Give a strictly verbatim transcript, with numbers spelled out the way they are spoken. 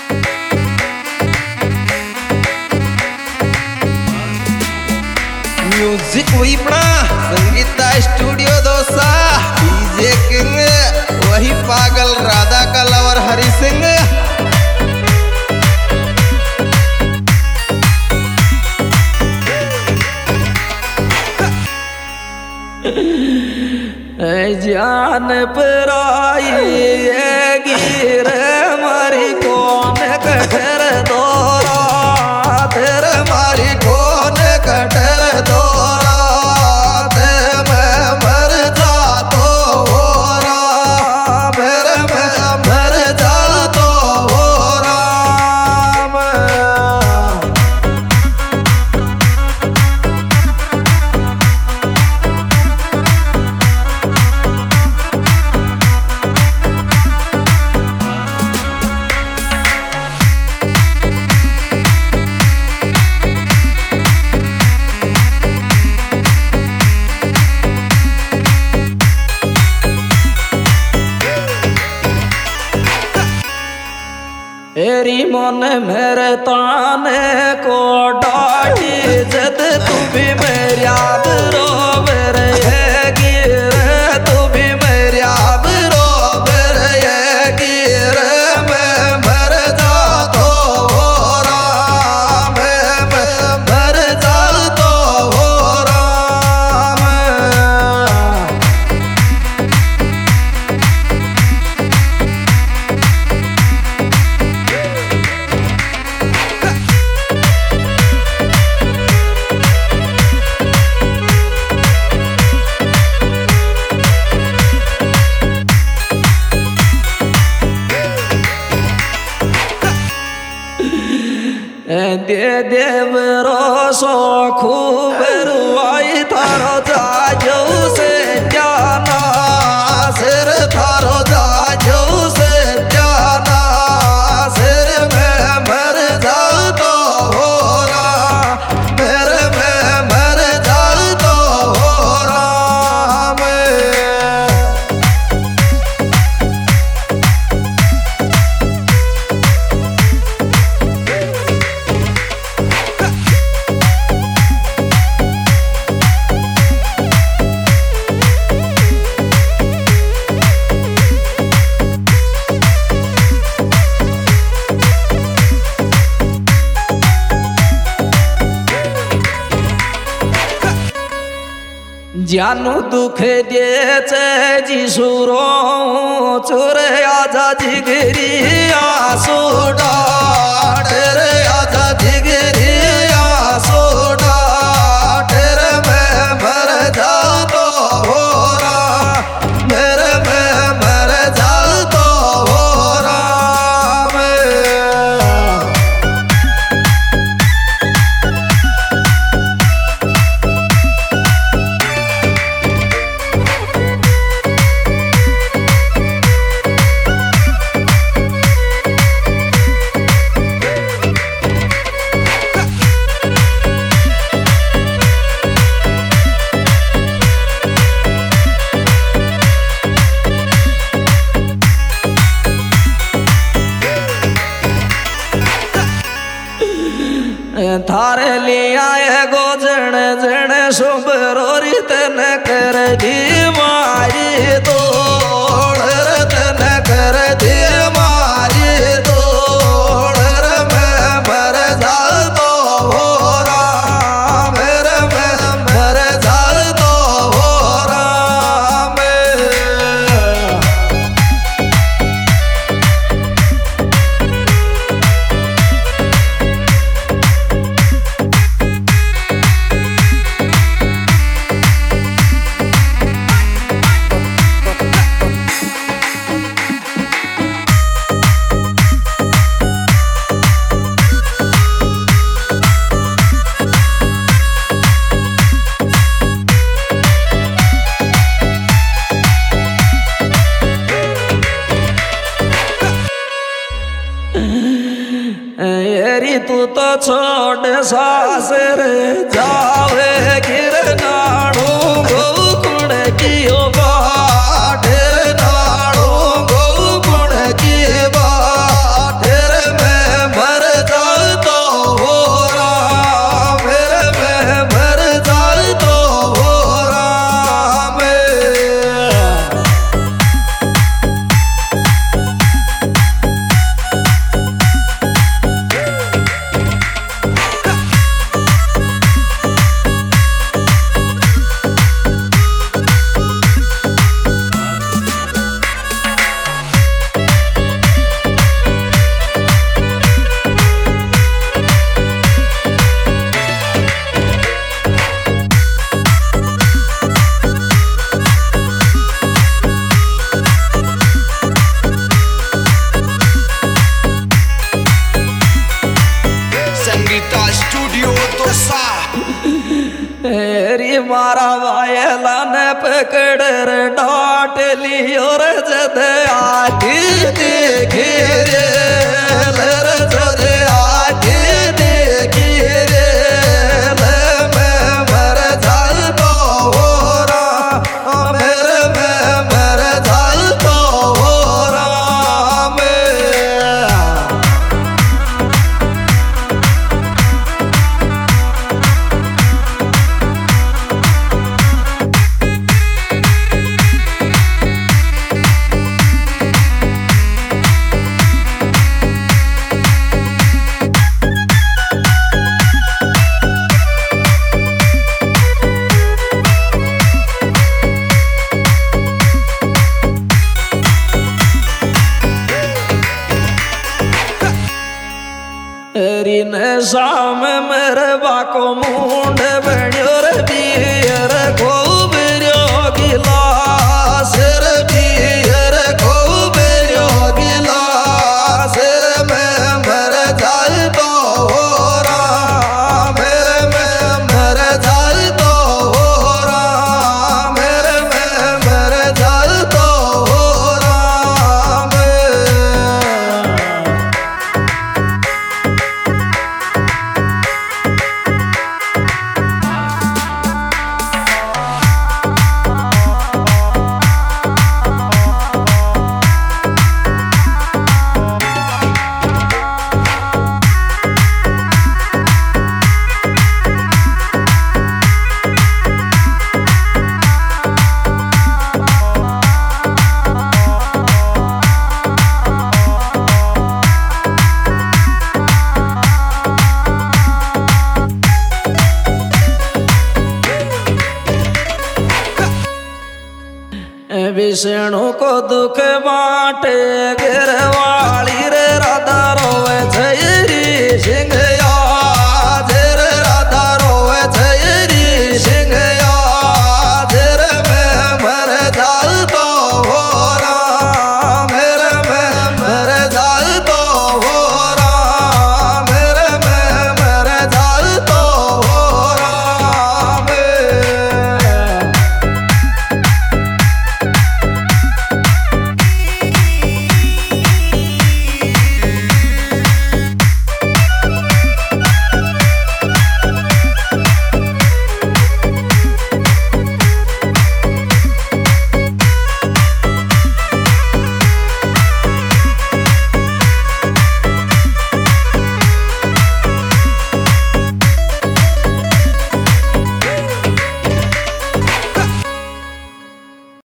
Music वीपणा Sangeeta studio दोसा DJ king वही पागल राधा का लवर हरि सिंह। जान पर आई गिर मारी कौन कठर दौरा तेरे मारी कौन कठर दौरा ते मैं मर जा तो हो राम मेरे मैं मर जा तो हो राम। तेरी मन मेरे ताने को डाटी जद तू भी मेरी याद रो मेरे ये गिर तू भी मेरी याद रो मेरे ये गिर मैं मर जा तो हो राम मैं मर जा तो हो राम। दे देव रोसो खूब रुआई थारो जाजो से जाना सिर थारो जाजो से जाना सिर में मर जा तो हो राम मेरे में मर जा तो हो राम। जानू दुख दिए जिसुरो चोरे आजा जिगरी आसो डार आजा जिगरी आसो डार मैं मर जा तो हो राम मेरे मैं मर जा तो हो राम। थारे लिया गो जण जण शुभ रोरी तन कर दी मारी तोड़ तन कर दी मारी तोड़ मैं मर जा तो हो राम मेरे मैं मर जा तो हो राम। येरी तू तो छोड़ सासर जावे गिर नाड़ू गोकुण कियो बाट नाड़ू गोकुण की बाट मैं री मारा वायला ने पकड़ रे डांट लियो रे जद आगे देखी रे लर जद आगे देखी रे ले मैं मर जाल तो होरा मेरे मैं मर जाल तो होरा मैं री ने शाम मेरे बाको मुंड बण्यो रे बियर खूब रो गिलास रे बियर खूब रो गिलास रे मैं मर जाल तो होरा मेरे मैं मर जाल तो होरा मेरे मैं मर जाल तो होरा मैं विष्णु को दुख बांटे गिरवाली रे